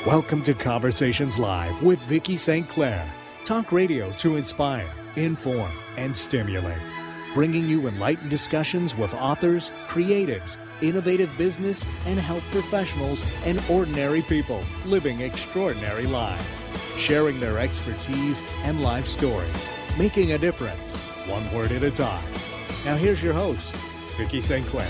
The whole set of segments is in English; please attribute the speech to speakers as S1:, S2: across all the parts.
S1: Welcome to Conversations Live with Vicki St. Clair. Talk radio to inspire, inform, and stimulate. Bringing you enlightened discussions with authors, creatives, innovative business and health professionals, and ordinary people living extraordinary lives. Sharing their expertise and life stories. Making a difference, one word at a time. Now here's your host, Vicki St. Clair.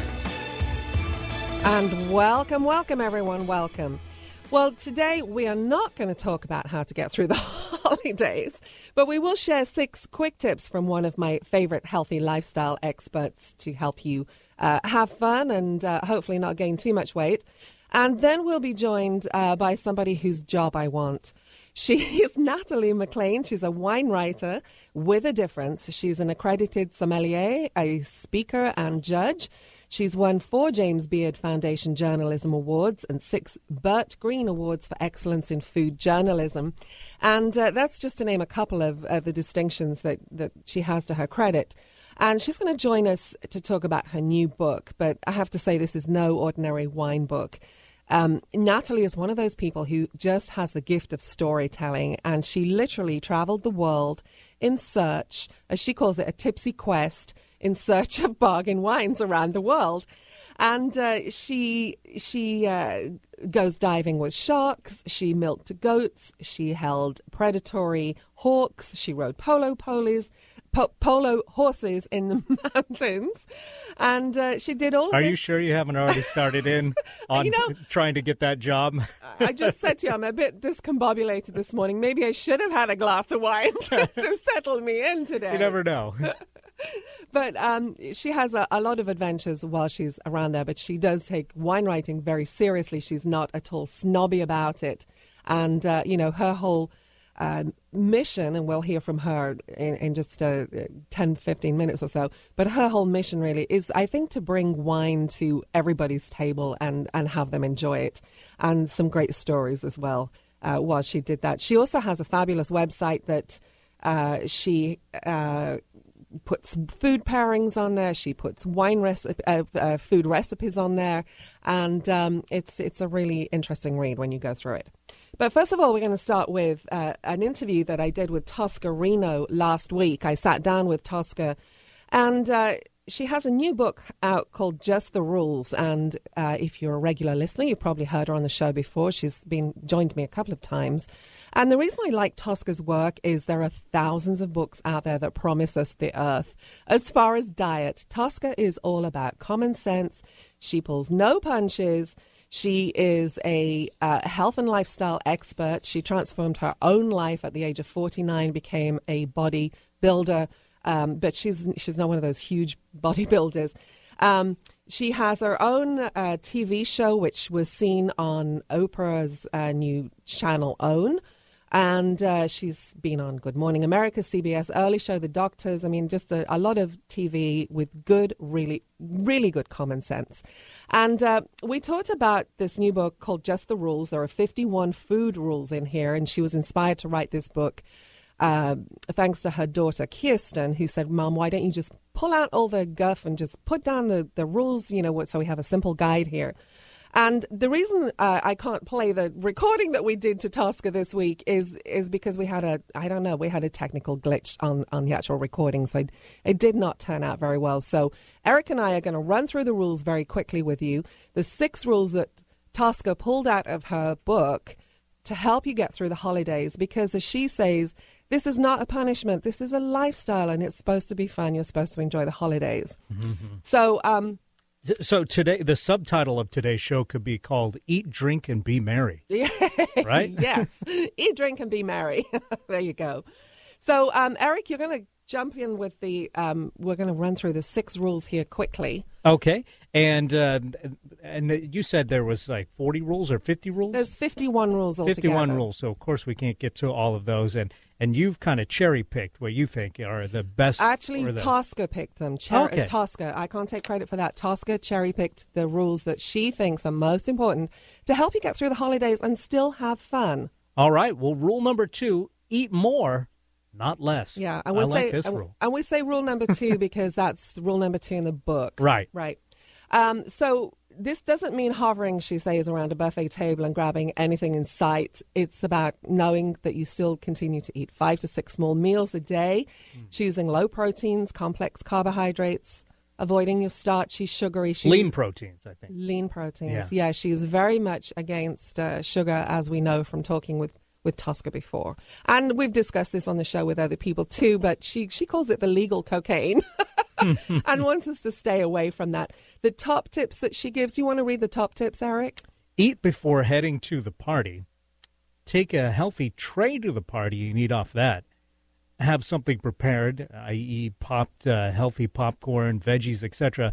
S2: And welcome everyone, welcome. Well, today we are not going to talk about how to get through the holidays, but we will share 6 quick tips from one of my favorite healthy lifestyle experts to help you have fun and hopefully not gain too much weight. And then we'll be joined by somebody whose job I want. She is Natalie McLean. She's a wine writer with a difference. She's an accredited sommelier, a speaker and judge. She's won 4 James Beard Foundation Journalism Awards and 6 Burt Green Awards for Excellence in Food Journalism. And that's just to name a couple of the distinctions that she has to her credit. And she's going to join us to talk about her new book. But I have to say, this is no ordinary wine book. Natalie is one of those people who just has the gift of storytelling, and she literally traveled the world in search, as she calls it, a tipsy quest in search of bargain wines around the world. And she goes diving with sharks, she milked goats, she held predatory hawks, she rode polo horses in the mountains, and she did all of this.
S1: Are you sure you haven't already started in on trying to get that job?
S2: I just said to you, I'm a bit discombobulated this morning. Maybe I should have had a glass of wine to settle me in today.
S1: You never know.
S2: But she has a lot of adventures while she's around there, but she does take wine writing very seriously. She's not at all snobby about it. And, her whole mission, and we'll hear from her in just 10, 15 minutes or so, but her whole mission really is, I think, to bring wine to everybody's table and have them enjoy it. And some great stories as well while she did that. She also has a fabulous website that she puts food pairings on there. She puts food recipes on there, and it's a really interesting read when you go through it. But first of all, we're going to start with an interview that I did with Tosca Reno last week. I sat down with Tosca, and she has a new book out called Just the Rules. And if you're a regular listener, you've probably heard her on the show before. She's joined me a couple of times. And the reason I like Tosca's work is there are thousands of books out there that promise us the earth. As far as diet, Tosca is all about common sense. She pulls no punches. She is a health and lifestyle expert. She transformed her own life at the age of 49, became a bodybuilder, but she's not one of those huge bodybuilders. She has her own TV show, which was seen on Oprah's new channel OWN. And she's been on Good Morning America, CBS Early Show, The Doctors. I mean, just a lot of TV with good, really, really good common sense. And we talked about this new book called Just the Rules. There are 51 food rules in here, and she was inspired to write this book thanks to her daughter, Kirsten, who said, Mom, why don't you just pull out all the guff and just put down the rules, so we have a simple guide here. And the reason I can't play the recording that we did to Tosca this week is because we had a technical glitch on the actual recording. So it did not turn out very well. So Eric and I are going to run through the rules very quickly with you. The 6 rules that Tosca pulled out of her book to help you get through the holidays, because as she says, this is not a punishment. This is a lifestyle, and it's supposed to be fun. You're supposed to enjoy the holidays. Mm-hmm.
S1: So today, the subtitle of today's show could be called "Eat, Drink, and Be Merry." Right?
S2: Yes, eat, drink, and be merry. There you go. So, Eric, you're going to jump in with we're going to run through the 6 rules here quickly.
S1: Okay, and you said there was like 40 rules or 50 rules?
S2: There's 51 rules altogether.
S1: 51 rules, so of course we can't get to all of those, and you've kind of cherry-picked what you think are the best.
S2: Actually, Tosca picked them.
S1: Okay.
S2: Tosca, I can't take credit for that. Tosca cherry-picked the rules that she thinks are most important to help you get through the holidays and still have fun.
S1: All right, well, rule number 2, eat more, not less.
S2: Yeah,
S1: I like this rule.
S2: And we say rule number 2 because that's rule number 2 in the book.
S1: Right.
S2: Right. So this doesn't mean hovering, she says, around a buffet table and grabbing anything in sight. It's about knowing that you still continue to eat 5 to 6 small meals a day, choosing low proteins, complex carbohydrates, avoiding your starchy, sugary...
S3: Lean proteins, I think.
S2: Lean proteins, yeah. She's very much against sugar, as we know from talking with Tosca before. And we've discussed this on the show with other people too, but she calls it the legal cocaine and wants us to stay away from that. The top tips that she gives, you want to read the top tips, Eric?
S3: Eat before heading to the party. Take a healthy tray to the party and eat off that. Have something prepared, i.e. popped healthy popcorn, veggies, etc.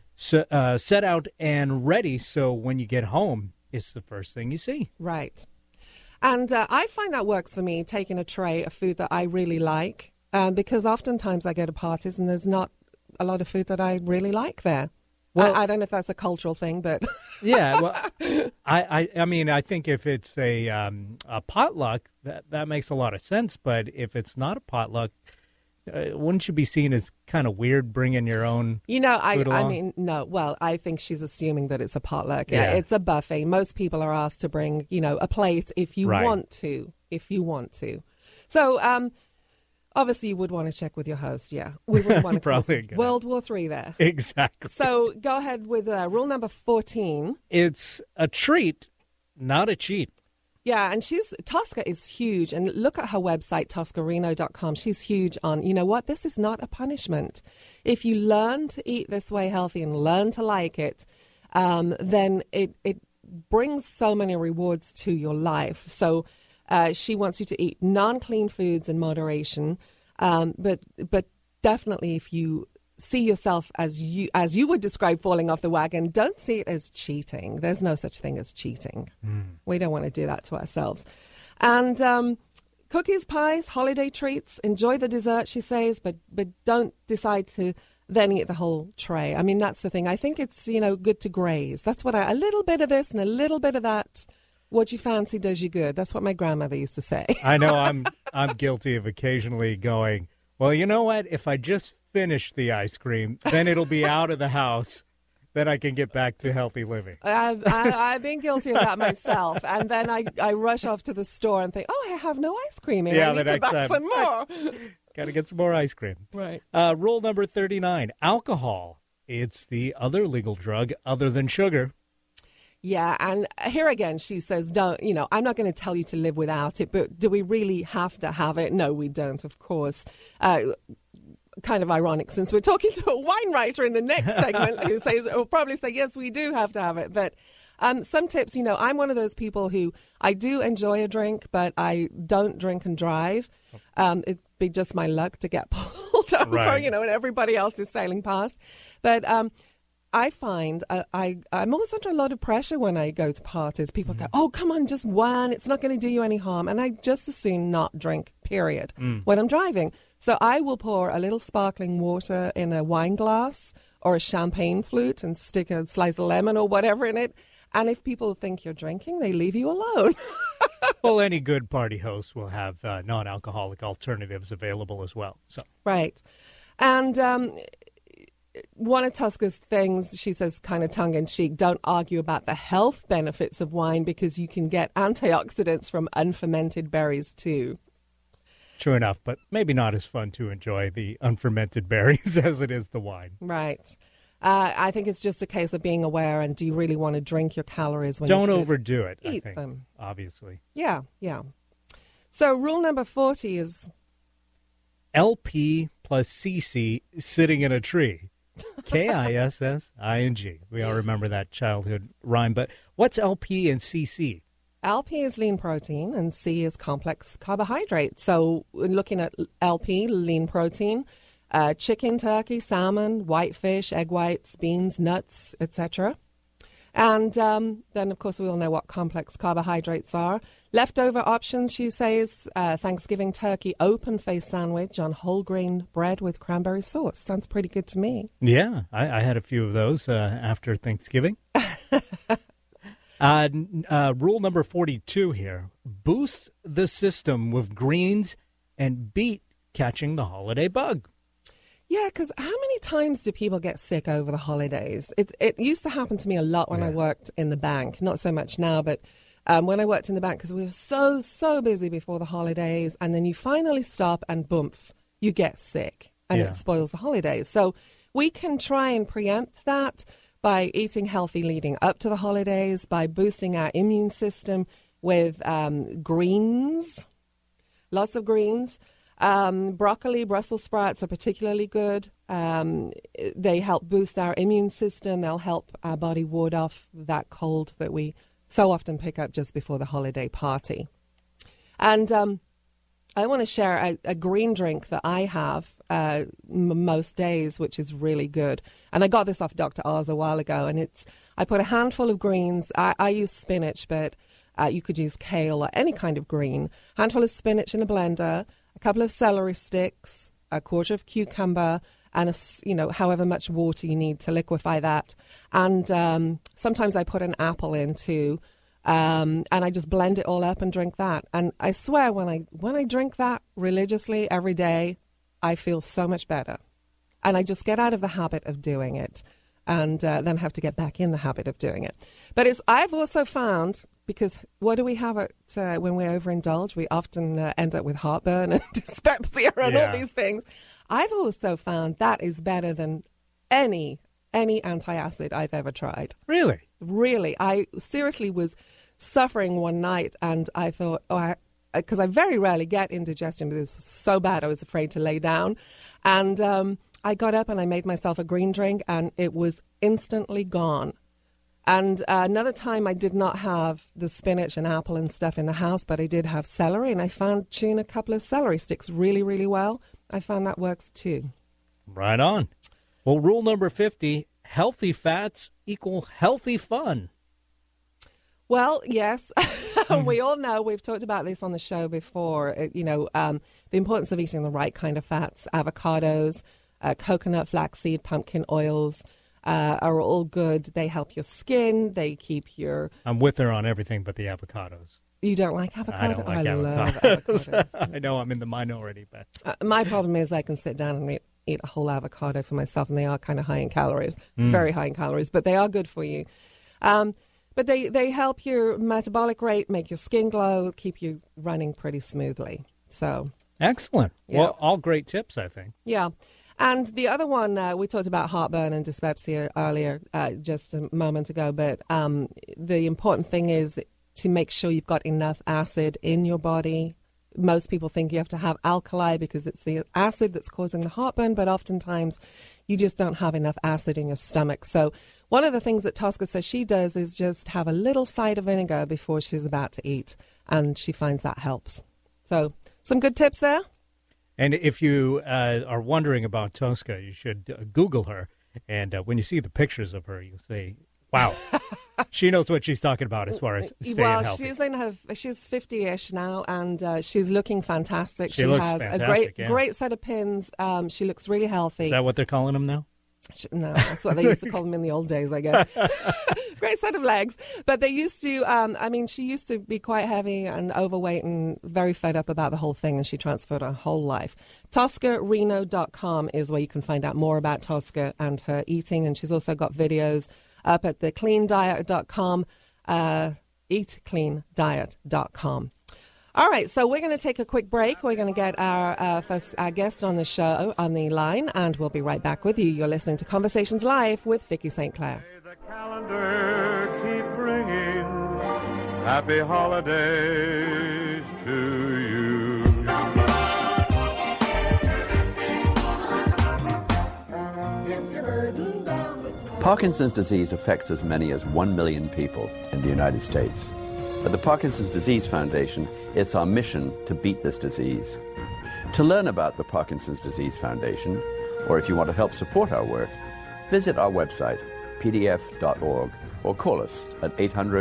S3: Set out and ready so when you get home, it's the first thing you see.
S2: Right. And I find that works for me, taking a tray of food that I really like, because oftentimes I go to parties and there's not a lot of food that I really like there. Well, I don't know if that's a cultural thing, but...
S3: Yeah, well, I mean, I think if it's a potluck, that makes a lot of sense. But if it's not a potluck, wouldn't you be seen as kind of weird bringing your own food along?
S2: I mean, no. Well, I think she's assuming that it's a potluck. Yeah, it's a buffet. Most people are asked to bring, a plate if you want to. If you want to. So, obviously, you would want to check with your host, yeah. We wouldn't want to cause World War III there.
S3: Exactly.
S2: So go ahead with rule number 14.
S3: It's a treat, not a cheat.
S2: Yeah, and Tosca is huge. And look at her website, toscareno.com. She's huge on, you know what, this is not a punishment. If you learn to eat this way healthy and learn to like it, then it brings so many rewards to your life. So she wants you to eat non-clean foods in moderation, but definitely if you see yourself as you would describe falling off the wagon, don't see it as cheating. There's no such thing as cheating. We don't want to do that to ourselves. And cookies, pies, holiday treats, enjoy the dessert, she says, but don't decide to then eat the whole tray. I mean, that's the thing. I think it's, good to graze. That's what a little bit of this and a little bit of that. What you fancy does you good. That's what my grandmother used to say.
S3: I know I'm guilty of occasionally going, well, you know what? If I just finish the ice cream, then it'll be out of the house. Then I can get back to healthy living.
S2: I've been guilty of that myself. And then I rush off to the store and think, I have no ice cream here. I need to buy some more.
S3: Got to get some more ice cream.
S2: Right.
S3: Rule number 39, alcohol. It's the other legal drug other than sugar.
S2: Yeah, and here again, she says, I'm not going to tell you to live without it, but do we really have to have it? No, we don't, of course. Kind of ironic, since we're talking to a wine writer in the next segment who will probably say, yes, we do have to have it. But some tips, I'm one of those people who I do enjoy a drink, but I don't drink and drive. It'd be just my luck to get pulled over, and everybody else is sailing past. But I find I'm always under a lot of pressure when I go to parties. People go, oh, come on, just one. It's not going to do you any harm. And I just as soon not drink, period, when I'm driving. So I will pour a little sparkling water in a wine glass or a champagne flute and stick a slice of lemon or whatever in it. And if people think you're drinking, they leave you alone.
S3: Well, any good party host will have non-alcoholic alternatives available as well. So
S2: right. And one of Tosca's things, she says kind of tongue-in-cheek, don't argue about the health benefits of wine because you can get antioxidants from unfermented berries too.
S3: True enough, but maybe not as fun to enjoy the unfermented berries as it is the wine.
S2: Right. I think it's just a case of being aware, and do you really want to drink your calories when
S3: don't overdo it,
S2: eat
S3: I think,
S2: them.
S3: Obviously.
S2: Yeah. So rule number 40 is...
S3: LP plus CC sitting in a tree. KISSING. We all remember that childhood rhyme, but what's LP and CC?
S2: LP is lean protein and C is complex carbohydrate. So looking at LP, lean protein, chicken, turkey, salmon, white fish, egg whites, beans, nuts, etc. And then, of course, we all know what complex carbohydrates are. Leftover options, she says, Thanksgiving turkey open-faced sandwich on whole grain bread with cranberry sauce. Sounds pretty good to me.
S3: Yeah, I had a few of those after Thanksgiving. Rule number 42 here. Boost the system with greens and beat catching the holiday bug.
S2: Yeah, because how many times do people get sick over the holidays? It used to happen to me a lot when I worked in the bank. Not so much now, but when I worked in the bank, because we were so busy before the holidays, and then you finally stop and boom, you get sick, and it spoils the holidays. So we can try and preempt that by eating healthy leading up to the holidays, by boosting our immune system with greens, lots of greens. Broccoli, Brussels sprouts are particularly good. They help boost our immune system. They'll help our body ward off that cold that we so often pick up just before the holiday party. And I want to share a green drink that I have most days, which is really good. And I got this off Dr. Oz a while ago. And I put a handful of greens. I use spinach, but you could use kale or any kind of green. Handful of spinach in a blender, a couple of celery sticks, a quarter of cucumber, and however much water you need to liquefy that. And sometimes I put an apple in too, and I just blend it all up and drink that. And I swear, when I drink that religiously every day, I feel so much better. And I just get out of the habit of doing it, and then have to get back in the habit of doing it. But I've also found, because what do we have when we overindulge? We often end up with heartburn and dyspepsia and all these things. I've also found that is better than any antacid I've ever tried.
S3: Really?
S2: Really. I seriously was suffering one night, and I thought, because I very rarely get indigestion, but this was so bad I was afraid to lay down. And I got up and I made myself a green drink, and it was instantly gone. And another time I did not have the spinach and apple and stuff in the house, but I did have celery, and I found chewing a couple of celery sticks really, really well. I found that works too.
S3: Right on. Well, rule number 50, healthy fats equal healthy fun.
S2: Well, yes. We all know, we've talked about this on the show before, the importance of eating the right kind of fats. Avocados, coconut, flaxseed, pumpkin oils are all good. They help your skin. They keep your...
S3: I'm with her on everything but the avocados.
S2: You don't like avocado?
S3: I don't like avocados.
S2: Love avocados.
S3: I know I'm in the minority, but...
S2: my problem is I can sit down and eat a whole avocado for myself, and they are kind of high in calories, very high in calories, but they are good for you. But they help your metabolic rate, make your skin glow, keep you running pretty smoothly. So
S3: excellent.
S2: Yeah.
S3: Well, all great tips, I think.
S2: Yeah. And the other one, we talked about heartburn and dyspepsia earlier, just a moment ago, but the important thing is to make sure you've got enough acid in your body. Most people think you have to have alkali because it's the acid that's causing the heartburn, but oftentimes you just don't have enough acid in your stomach. So one of the things that Tosca says she does is just have a little cider vinegar before she's about to eat, and she finds that helps. So some good tips there.
S3: And if you are wondering about Tosca, you should Google her, and when you see the pictures of her, you'll say, wow, she knows what she's talking about as far as staying healthy.
S2: She's 50-ish now, and she's looking fantastic.
S3: She looks
S2: has
S3: fantastic,
S2: a great set of pins. She looks really healthy.
S3: Is that what they're calling them now?
S2: No, that's what they used to call them in the old days, I guess. Great set of legs. But they used to, she used to be quite heavy and overweight and very fed up about the whole thing, and she transferred her whole life. ToscaReno.com is where you can find out more about Tosca and her eating, and she's also got videos up at thecleandiet.com, eatcleandiet.com. All right, so we're going to take a quick break. We're going to get our guest on the show on the line, and we'll be right back with you. You're listening to Conversations Live with Vicki St. Clair.
S4: The calendar keep ringing. Happy holidays to you.
S5: Parkinson's disease affects as many as 1 million people in the United States. At the Parkinson's Disease Foundation, it's our mission to beat this disease. To learn about the Parkinson's Disease Foundation, or if you want to help support our work, visit our website, pdf.org, or call us at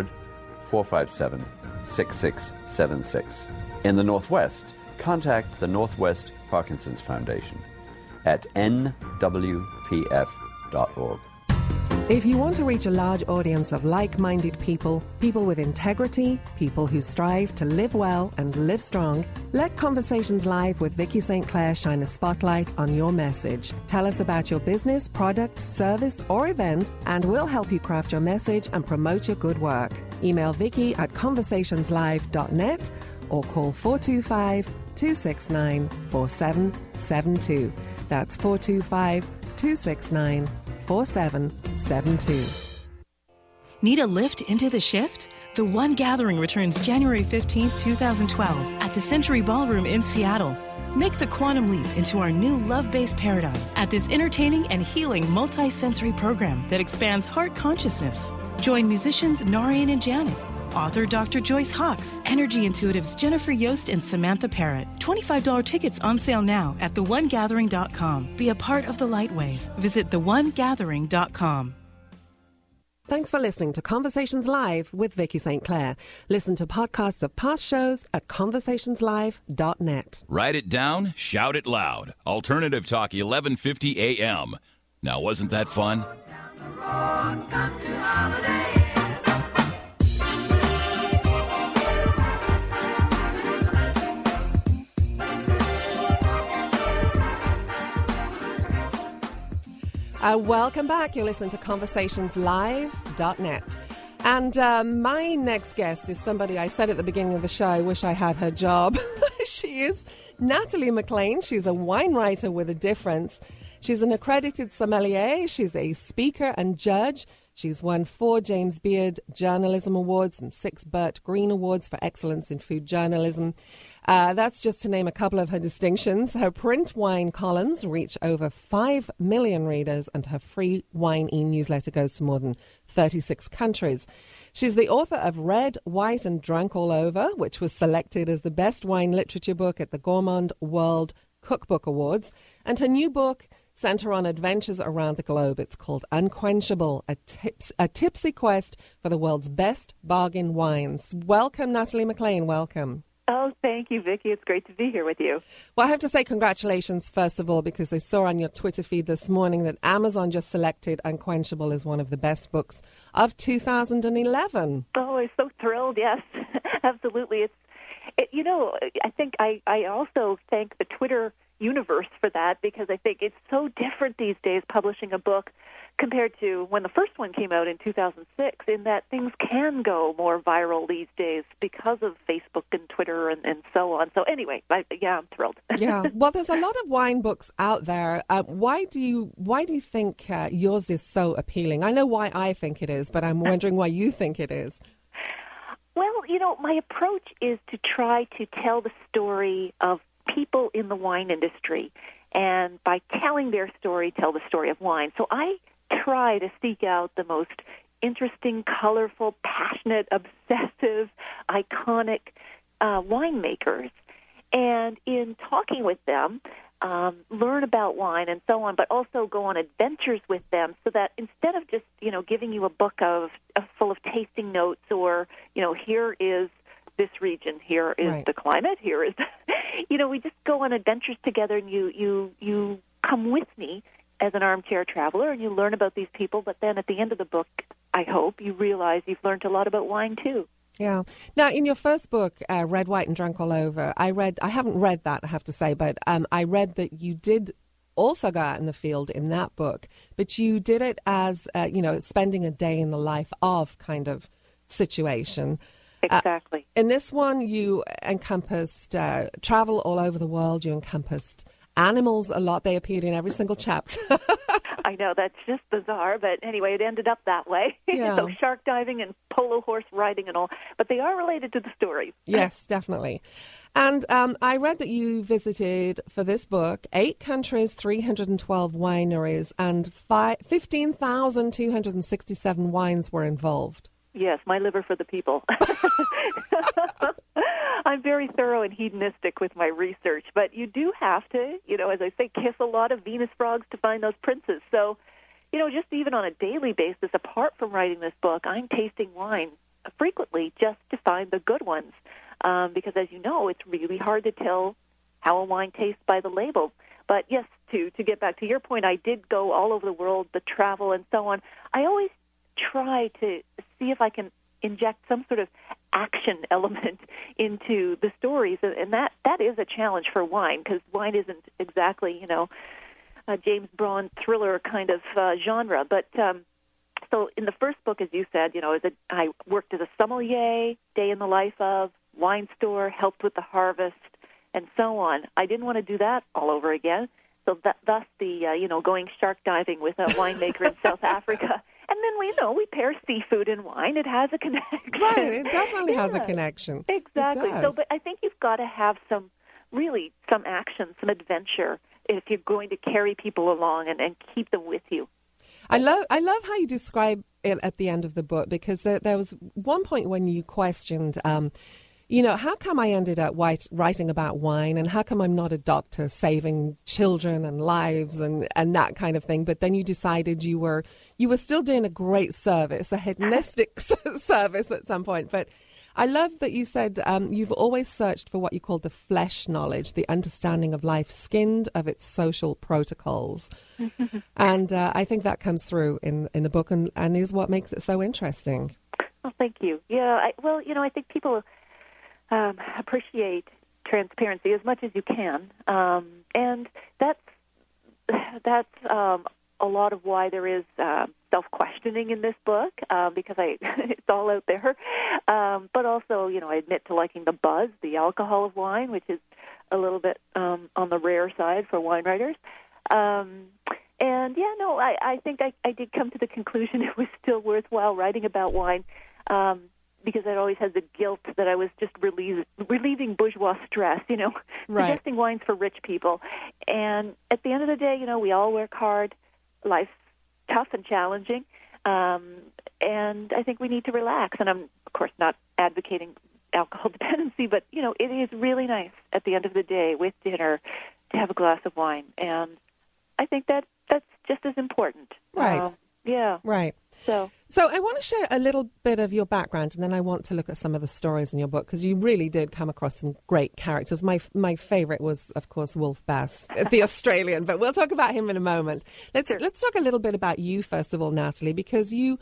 S5: 800-457-6676. In the Northwest, contact the Northwest Parkinson's Foundation at nwpf.org.
S2: If you want to reach a large audience of like-minded people, people with integrity, people who strive to live well and live strong, let Conversations Live with Vicky St. Clair shine a spotlight on your message. Tell us about your business, product, service, or event, and we'll help you craft your message and promote your good work. Email Vicky at conversationslive.net or call 425-269-4772. That's 425-269-4772.
S6: Need a lift into the shift? The One Gathering returns January 15th, 2012 at the Century Ballroom in Seattle. Make the quantum leap into our new love-based paradigm at this entertaining and healing multi-sensory program that expands heart consciousness. Join musicians Narian and Janet, author Dr. Joyce Hawkes, energy intuitives Jennifer Yost and Samantha Parrott. $25 tickets on sale now at theonegathering.com. Be a part of the light wave. Visit theonegathering.com.
S2: Thanks for listening to Conversations Live with Vicky St. Clair. Listen to podcasts of past shows at conversationslive.net.
S7: Write it down, shout it loud. Alternative Talk 1150 AM. Now, wasn't that fun?
S2: Welcome back. You're listening to conversationslive.net. And my next guest is somebody I said at the beginning of the show, I wish I had her job. She is Natalie MacLean. She's a wine writer with a difference. She's an accredited sommelier. She's a speaker and judge. She's won 4 James Beard Journalism Awards and 6 Burt Green Awards for excellence in food journalism. That's just to name a couple of her distinctions. Her print wine columns reach over 5 million readers, and her free wine e-newsletter goes to more than 36 countries. She's the author of Red, White and Drunk All Over, which was selected as the best wine literature book at the Gourmand World Cookbook Awards. And her new book center on adventures around the globe. It's called Unquenchable, a tipsy quest for the world's best bargain wines. Welcome, Natalie MacLean. Welcome.
S8: Oh, thank you, Vicky. It's great to be here with you.
S2: Well, I have to say congratulations, first of all, because I saw on your Twitter feed this morning that Amazon just selected Unquenchable as one of the best books of 2011.
S8: Oh, I'm so thrilled. Yes, absolutely. I think I also thank the Twitter universe for that, because I think it's so different these days publishing a book compared to when the first one came out in 2006, in that things can go more viral these days because of Facebook and Twitter and so on. So anyway, I'm thrilled.
S2: Yeah, well, there's a lot of wine books out there. Why do you think yours is so appealing? I know why I think it is, but I'm wondering why you think it is.
S8: Well, my approach is to try to tell the story of people in the wine industry, and by telling their story, tell the story of wine. So I try to seek out the most interesting, colorful, passionate, obsessive, iconic winemakers, and in talking with them, learn about wine and so on, but also go on adventures with them, so that instead of just giving you a book full of tasting notes, or here is this region, here is right. The climate, here is, we just go on adventures together, and you come with me as an armchair traveler, and you learn about these people. But then at the end of the book, I hope you realize you've learned a lot about wine too.
S2: Yeah. Now, in your first book, Red, White and Drunk All Over, I haven't read that, I have to say, but I read that you did also go out in the field in that book, but you did it as, spending a day in the life of kind of situation.
S8: Exactly.
S2: In this one, you encompassed travel all over the world. You encompassed animals a lot. They appeared in every single chapter.
S8: I know, that's just bizarre, but anyway, it ended up that way.
S2: Yeah.
S8: So shark diving and polo horse riding and all, but they are related to the story.
S2: Yes, definitely. And I read that you visited, for this book, 8 countries, 312 wineries, and 15,267 wines were involved.
S8: Yes, my liver for the people. I'm very thorough and hedonistic with my research, but you do have to, as I say, kiss a lot of Venus frogs to find those princes. So, just even on a daily basis, apart from writing this book, I'm tasting wine frequently just to find the good ones, because as you know, it's really hard to tell how a wine tastes by the label. But yes, to get back to your point, I did go all over the world, the travel and so on. I always try to see if I can inject some sort of action element into the stories, and that is a challenge for wine, because wine isn't exactly, a James Bond thriller kind of genre. But so in the first book, as you said, I worked as a sommelier, day in the life of, wine store, helped with the harvest, and so on. I didn't want to do that all over again. So thus the, going shark diving with a winemaker in South Africa. And then we pair seafood and wine. It has a connection.
S2: Right, it definitely has a connection.
S8: Exactly. So, but I think you've got to have some action, some adventure, if you're going to carry people along and keep them with you.
S2: I love how you describe it at the end of the book, because there was one point when you questioned, how come I ended up writing about wine, and how come I'm not a doctor saving children and lives and that kind of thing? But then you decided you were still doing a great service, a hedonistic service at some point. But I love that you said you've always searched for what you call the flesh knowledge, the understanding of life skinned of its social protocols. And I think that comes through in the book and is what makes it so interesting.
S8: Well, thank you. Yeah, I think people appreciate transparency as much as you can, and that's a lot of why there is self-questioning in this book, because it's all out there. But also, I admit to liking the buzz, the alcohol of wine, which is a little bit on the rare side for wine writers. I think I did come to the conclusion it was still worthwhile writing about wine. Because I'd always had the guilt that I was just relieving bourgeois stress,
S2: right.
S8: Suggesting wines for rich people. And at the end of the day, we all work hard. Life's tough and challenging. And I think we need to relax. And I'm, of course, not advocating alcohol dependency, but, it is really nice at the end of the day with dinner to have a glass of wine. And I think that's just as important.
S2: Right.
S8: Yeah.
S2: Right. So I want to share a little bit of your background, and then I want to look at some of the stories in your book, because you really did come across some great characters. My favorite was, of course, Wolf Bass, the Australian, but we'll talk about him in a moment. Let's talk a little bit about you, first of all, Natalie, because you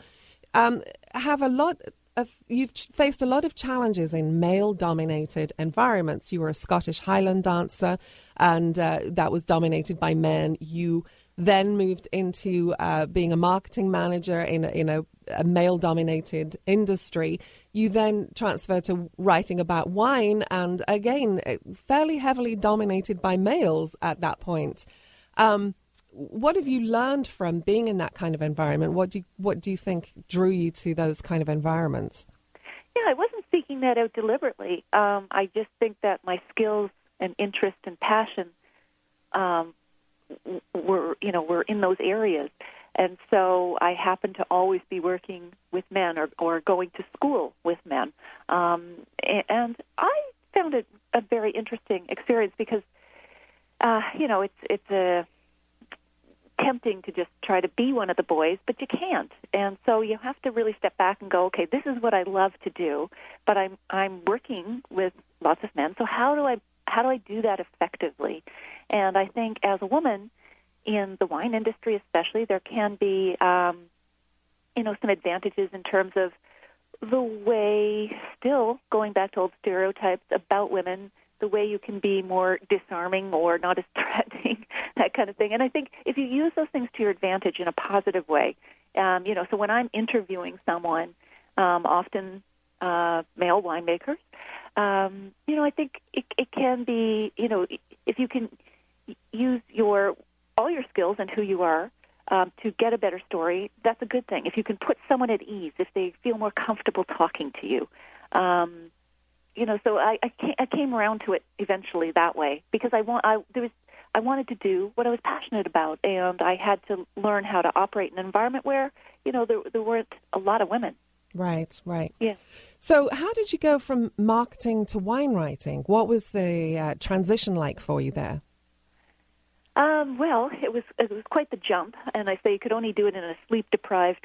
S2: you've faced a lot of challenges in male-dominated environments. You were a Scottish Highland dancer, and that was dominated by men. You then moved into being a marketing manager in a male-dominated industry. You then transferred to writing about wine, and again, fairly heavily dominated by males at that point. What have you learned from being in that kind of environment? What do you think drew you to those kind of environments?
S8: Yeah, I wasn't seeking that out deliberately. I just think that my skills and interest and passion were in those areas. And so I happened to always be working with men or going to school with men. And I found it a very interesting experience because, it's tempting to just try to be one of the boys, but you can't. And so you have to really step back and go, okay, this is what I love to do, but I'm working with lots of men. So how do I do that effectively? And I think as a woman in the wine industry especially, there can be, some advantages in terms of the way, still going back to old stereotypes about women, the way you can be more disarming or not as threatening, that kind of thing. And I think if you use those things to your advantage in a positive way, so when I'm interviewing someone, often male winemakers, I think it can be, if you can use all your skills and who you are to get a better story, that's a good thing. If you can put someone at ease, if they feel more comfortable talking to you, so I came around to it eventually that way because I wanted to do what I was passionate about, and I had to learn how to operate in an environment where, there weren't a lot of women.
S2: Right.
S8: Yeah.
S2: So how did you go from marketing to wine writing? What was the transition like for you there?
S8: Well, it was quite the jump, and I say you could only do it in a sleep-deprived,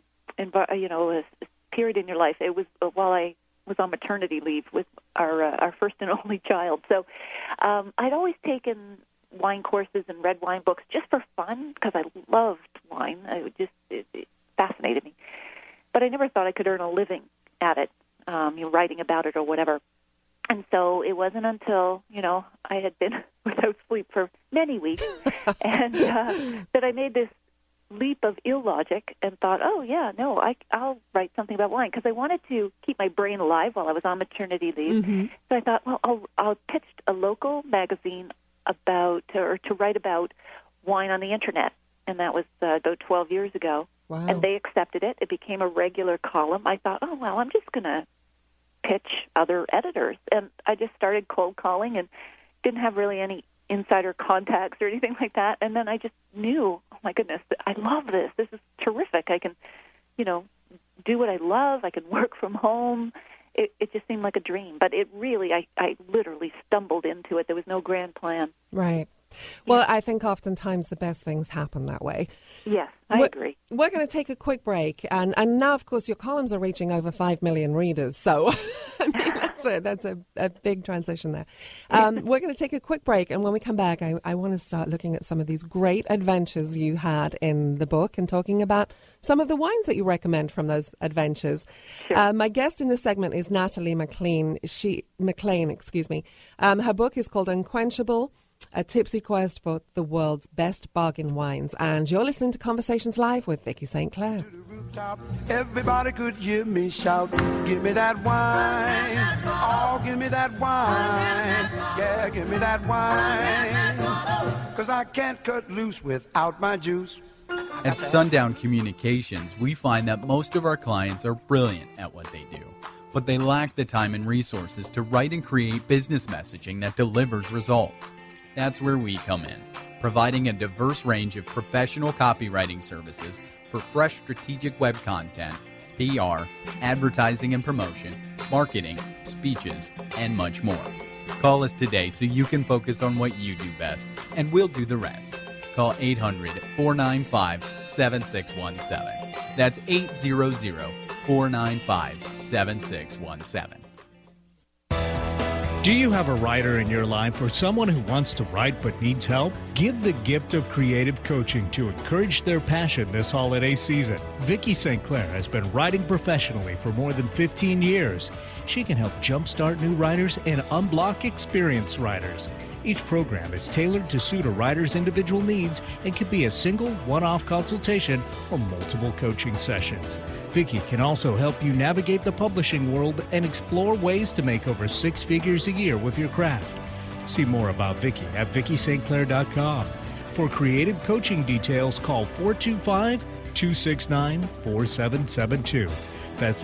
S8: period in your life. It was while I was on maternity leave with our first and only child. So I'd always taken wine courses and read wine books just for fun because I loved wine. It fascinated me. But I never thought I could earn a living at it, writing about it or whatever. And so it wasn't until, I had been without sleep for many weeks and that I made this leap of illogic and thought, I'll write something about wine because I wanted to keep my brain alive while I was on maternity leave. Mm-hmm. So I thought, I'll pitch a local magazine to write about wine on the internet. And that was about 12 years ago.
S2: Wow.
S8: And they accepted it. It became a regular column. I thought, I'm just going to pitch other editors. And I just started cold calling and didn't have really any insider contacts or anything like that. And then I just knew, oh my goodness, I love this. This is terrific. I can, do what I love. I can work from home. It just seemed like a dream. But it really, I literally stumbled into it. There was no grand plan.
S2: Right. Well, I think oftentimes the best things happen that way.
S8: Yes, I agree.
S2: We're going to take a quick break. And now, of course, your columns are reaching over 5 million readers. So that's a big transition there. We're going to take a quick break. And when we come back, I want to start looking at some of these great adventures you had in the book and talking about some of the wines that you recommend from those adventures.
S8: Sure.
S2: My guest in this segment is Natalie MacLean. Her book is called Unquenchable: A Tipsy Quest for the World's Best Bargain Wines. And you're listening to Conversations Live with Vicky St. Clair.
S9: Everybody could hear me shout, give me that wine. Oh, give me that wine. Yeah, give me that wine. 'Cause I can't cut loose without my juice.
S10: At Sundown Communications, we find that most of our clients are brilliant at what they do, but they lack the time and resources to write and create business messaging that delivers results. That's where we come in, providing a diverse range of professional copywriting services for fresh strategic web content, PR, advertising and promotion, marketing, speeches, and much more. Call us today so you can focus on what you do best, and we'll do the rest. Call 800-495-7617. That's 800-495-7617.
S1: Do you have a writer in your life or someone who wants to write but needs help? Give the gift of creative coaching to encourage their passion this holiday season. Vicky St. Clair has been writing professionally for more than 15 years. She can help jumpstart new writers and unblock experienced writers. Each program is tailored to suit a writer's individual needs and can be a single, one-off consultation or multiple coaching sessions. Vicky can also help you navigate the publishing world and explore ways to make over 6 figures a year with your craft. See more about Vicky at VickyStClair.com. For creative coaching details, call 425-269-4772. That's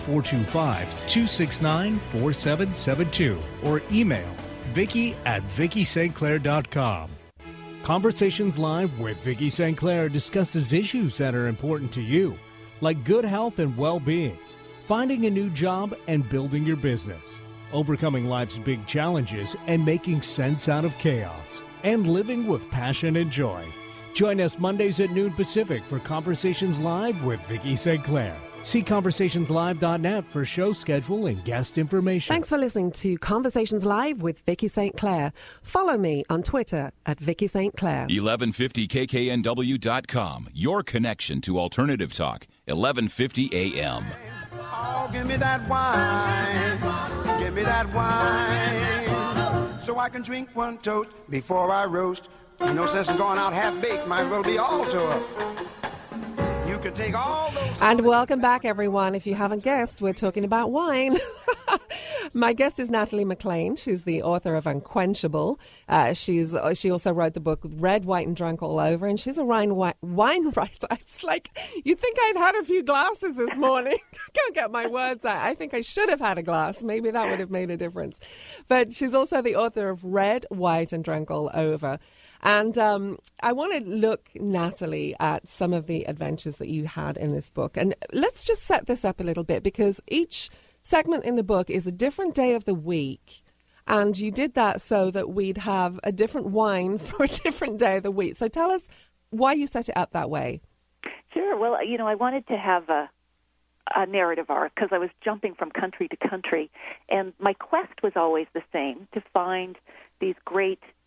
S1: 425-269-4772. Or email Vicky at VickyStClair.com. Conversations Live with Vicky St. Clair discusses issues that are important to you, like good health and well-being, finding a new job and building your business, overcoming life's big challenges and making sense out of chaos, and living with passion and joy. Join us Mondays at noon Pacific for Conversations Live with Vicky St. Clair. See conversationslive.net for show schedule and guest information.
S2: Thanks for listening to Conversations Live with Vicky St. Clair. Follow me on Twitter at Vicky St. Clair.
S7: 1150kknw.com, your connection to alternative talk, 1150 AM.
S9: Oh, give me that wine. Give me that wine. So I can drink one toast before I roast. No sense in going out half-baked. Might as well be all to her. You can take all those...
S2: And welcome back, everyone. If you haven't guessed, we're talking about wine. My guest is Natalie MacLean. She's the author of Unquenchable. She also wrote the book Red, White and Drunk All Over, and she's a wine writer. It's like, you'd think I'd had a few glasses this morning. I can't get my words out. I think I should have had a glass. Maybe that would have made a difference. But she's also the author of Red, White and Drunk All Over. And I want to look, Natalie, at some of the adventures that you had in this book. And let's just set this up a little bit, because each segment in the book is a different day of the week. And you did that so that we'd have a different wine for a different day of the week. So tell us why you set it up that way.
S8: Sure. Well, I wanted to have a narrative arc because I was jumping from country to country. And my quest was always the same, to find these great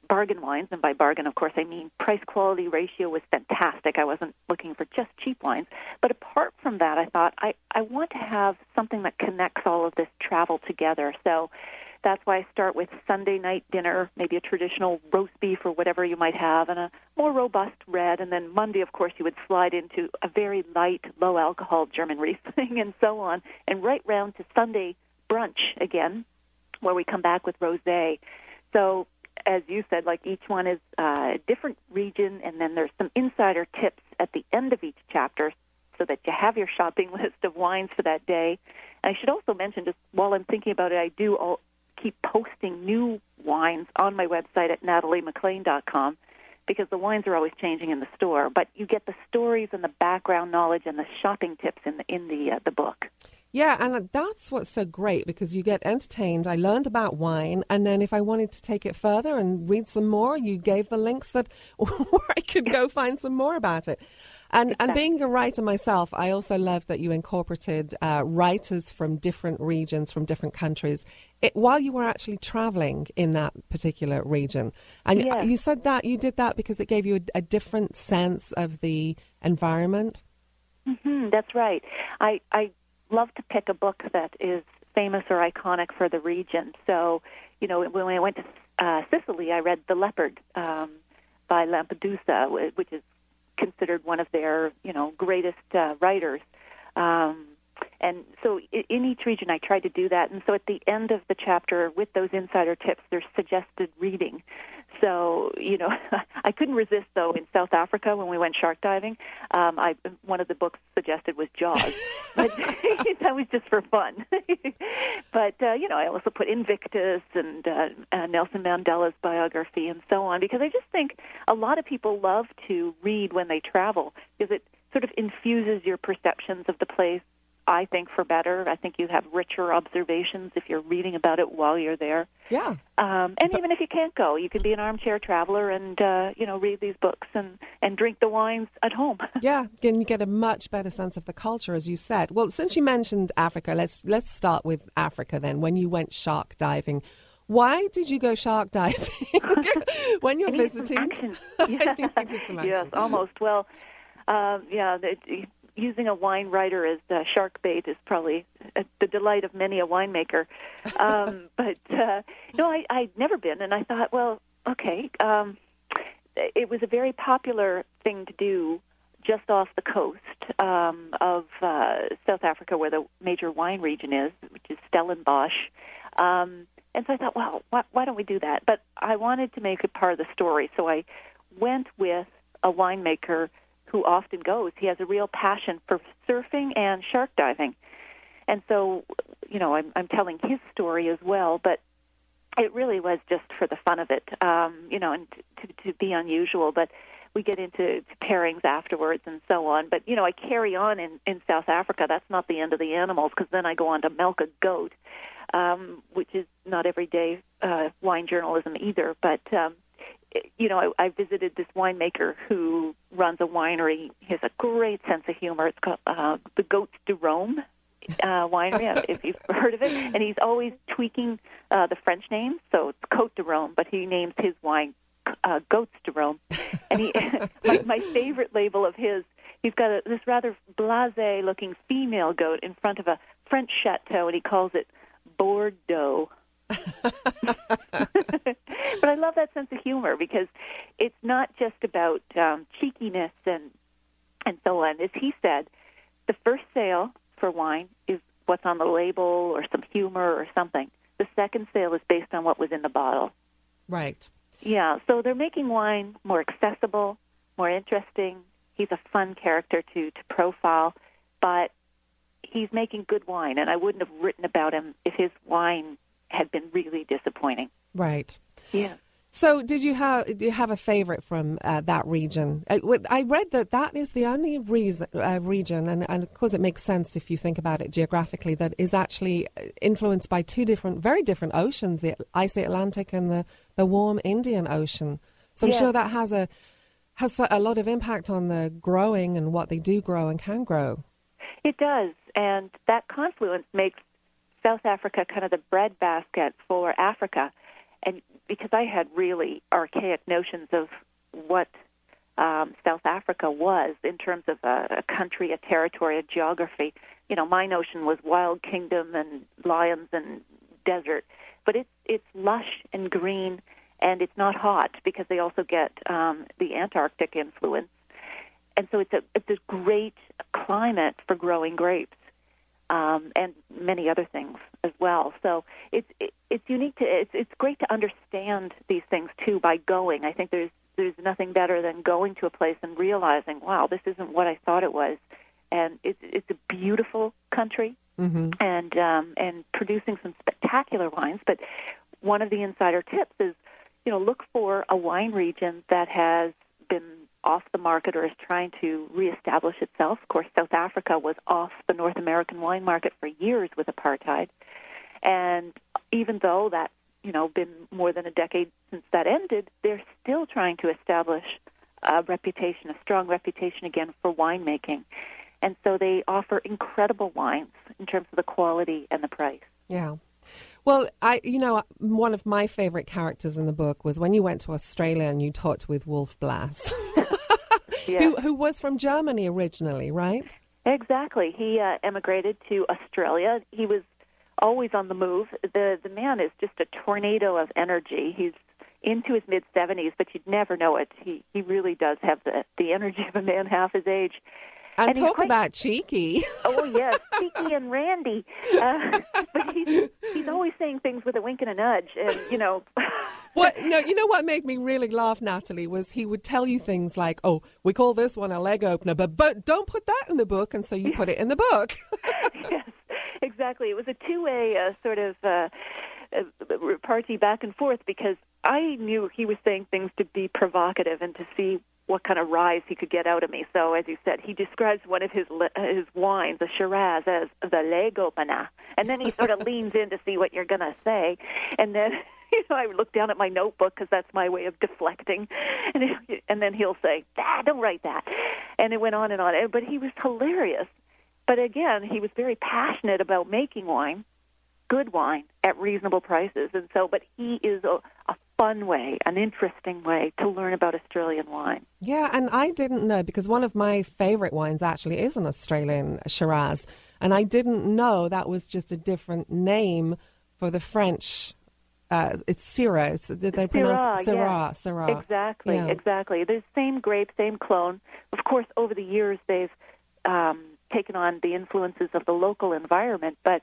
S8: bargain wines, and by bargain, of course, I mean price-quality ratio was fantastic. I wasn't looking for just cheap wines. But apart from that, I thought, I want to have something that connects all of this travel together. So that's why I start with Sunday night dinner, maybe a traditional roast beef or whatever you might have, and a more robust red. And then Monday, of course, you would slide into a very light, low-alcohol German Riesling and so on, and right round to Sunday brunch again, where we come back with rosé. So, as you said, like each one is a different region, and then there's some insider tips at the end of each chapter so that you have your shopping list of wines for that day. And I should also mention, just while I'm thinking about it, I do keep posting new wines on my website at nataliemclean.com because the wines are always changing in the store. But you get the stories and the background knowledge and the shopping tips in the book.
S2: Yeah, and that's what's so great because you get entertained. I learned about wine, and then if I wanted to take it further and read some more, you gave the links that where I could go find some more about it. And being a writer myself, I also love that you incorporated writers from different regions, from different countries, while you were actually traveling in that particular region. And
S8: yes.
S2: You said that you did that because it gave you a different sense of the environment.
S8: Mm-hmm, that's right. I love to pick a book that is famous or iconic for the region. So, when I went to Sicily, I read The Leopard by Lampedusa, which is considered one of their, greatest writers. And so in each region, I tried to do that. And so at the end of the chapter, with those insider tips, there's suggested reading. So, I couldn't resist, though, in South Africa when we went shark diving. One of the books suggested was Jaws. But that was just for fun. But, I also put Invictus and Nelson Mandela's biography and so on, because I just think a lot of people love to read when they travel because it sort of infuses your perceptions of the place, I think, for better. I think you have richer observations if you're reading about it while you're there.
S2: Yeah.
S8: And even if you can't go, you can be an armchair traveler and, read these books and drink the wines at home.
S2: Yeah, and you get a much better sense of the culture, as you said. Well, since you mentioned Africa, let's start with Africa then. When you went shark diving, why did you go shark diving when you're visiting?
S8: Yeah.
S2: I needed some action.
S8: Yes, almost. Well, using a wine writer as shark bait is probably the delight of many a winemaker. I'd never been, and I thought, well, okay. It was a very popular thing to do just off the coast of South Africa, where the major wine region is, which is Stellenbosch. And so I thought, well, why don't we do that? But I wanted to make it part of the story, so I went with a winemaker who often goes. He has a real passion for surfing and shark diving. And so, I'm telling his story as well, but it really was just for the fun of it, and to be unusual. But we get into pairings afterwards and so on. But, I carry on in South Africa. That's not the end of the animals, because then I go on to milk a goat, which is not everyday wine journalism either. But I visited this winemaker who runs a winery. He has a great sense of humor. It's called the Goats de Rome winery, if you've heard of it. And he's always tweaking the French names, so it's Côte de Rome, but he names his wine Goats de Rome. And he, my favorite label of his, he's got this rather blasé-looking female goat in front of a French chateau, and he calls it Bordeaux. But I love that sense of humor because it's not just about cheekiness and so on. As he said, the first sale for wine is what's on the label or some humor or something. The second sale is based on what was in the bottle.
S2: Right.
S8: Yeah, so they're making wine more accessible, more interesting. He's a fun character to profile, but he's making good wine, and I wouldn't have written about him if his wine had been really disappointing.
S2: Right.
S8: Yeah.
S2: So do you have a favorite from that region? I read that is the only region, and of course it makes sense if you think about it geographically, that is actually influenced by two very different oceans, the icy Atlantic and the warm Indian Ocean. So I'm sure that has a lot of impact on the growing and what they do grow and can grow.
S8: It does, and that confluence makes South Africa kind of the breadbasket for Africa. And because I had really archaic notions of what South Africa was in terms of a country, a territory, a geography. My notion was wild kingdom and lions and desert. But it's lush and green, and it's not hot because they also get the Antarctic influence. And so it's a great climate for growing grapes and many other things as well. So it's unique it's great to understand these things too by going. I think there's nothing better than going to a place and realizing, wow, this isn't what I thought it was. And it's a beautiful country and producing some spectacular wines. But one of the insider tips is, look for a wine region that has been off the market or is trying to reestablish itself. Of course, South Africa was off the North American wine market for years with apartheid. And even though that's, been more than a decade since that ended, they're still trying to establish a strong reputation again for winemaking. And so they offer incredible wines in terms of the quality and the price.
S2: Yeah. Well, one of my favorite characters in the book was when you went to Australia and you talked with Wolf Blass, who was from Germany originally, right?
S8: Exactly. He emigrated to Australia. He was always on the move. The man is just a tornado of energy. He's into his mid-70s, but you'd never know it. He really does have the energy of a man half his age.
S2: And talk about cheeky.
S8: Oh, yes, cheeky and randy. But he's always saying things with a wink and a nudge. And,
S2: what made me really laugh, Natalie, was he would tell you things like, oh, we call this one a leg opener, but don't put that in the book, and so you put it in the book.
S8: Yes, exactly. It was a two-way sort of party back and forth because I knew he was saying things to be provocative and to see what kind of rise he could get out of me. So, as you said, he describes one of his wines, a Shiraz, as the leg opener. And then he sort of leans in to see what you're going to say. And then, I look down at my notebook because that's my way of deflecting. And then he'll say, don't write that. And it went on and on. But he was hilarious. But again, he was very passionate about making wine, good wine, at reasonable prices. And so, but he is a fun way, an interesting way to learn about Australian wine.
S2: Yeah, and I didn't know, because one of my favorite wines actually is an Australian Shiraz, and I didn't know that was just a different name for the French. It's Syrah. Did they pronounce Syrah?
S8: Yeah.
S2: Syrah.
S8: Exactly, exactly. They're the same grape, same clone. Of course, over the years, they've taken on the influences of the local environment, but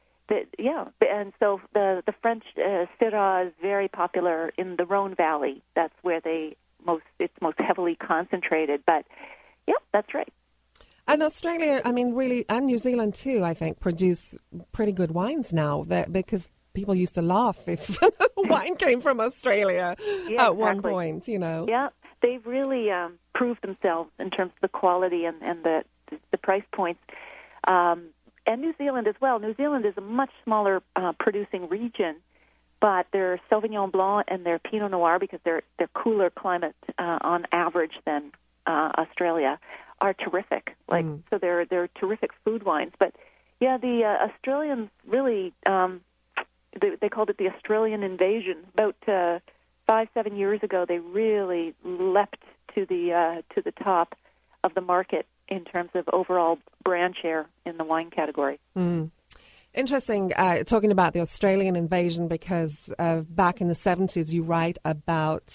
S8: and so the French Syrah is very popular in the Rhone Valley. That's where it's most heavily concentrated. But, that's right.
S2: And Australia, really, and New Zealand too, I think, produce pretty good wines now because people used to laugh if wine came from Australia at one point,
S8: Yeah, they've really proved themselves in terms of the quality and the price points. And New Zealand as well. New Zealand is a much smaller producing region, but their Sauvignon Blanc and their Pinot Noir, because they're cooler climate on average than Australia, are terrific. So they're terrific food wines. But the Australians really they called it the Australian invasion. About 5-7 years ago, they really leapt to the top of the market in terms of overall brand share in the wine category.
S2: Interesting, talking about the Australian invasion, because back in the 70s you write about